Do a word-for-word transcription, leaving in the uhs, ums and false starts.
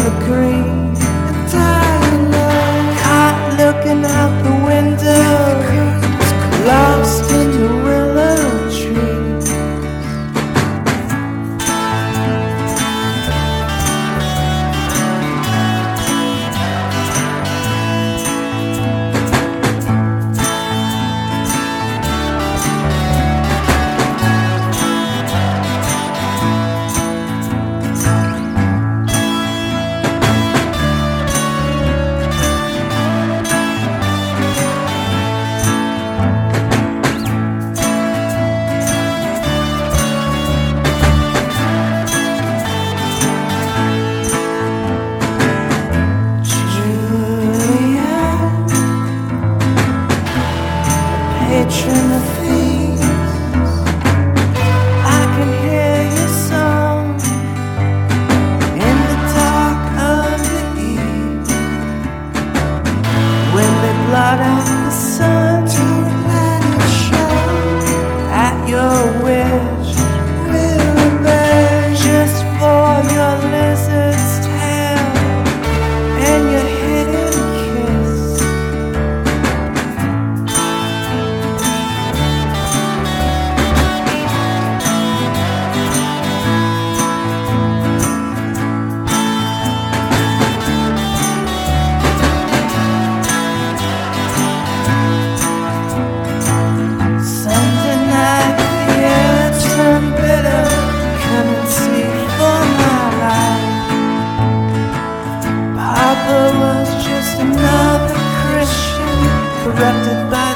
evergreen, caught looking out the window, lost in the willow tree. Patron of thieves, I can hear your song in the dark of the eve. When they blot out the sun to let it show, at your wish we'll obey, just for your lizard's tail and your hidden kiss. Papa was just another Christian, corrupted by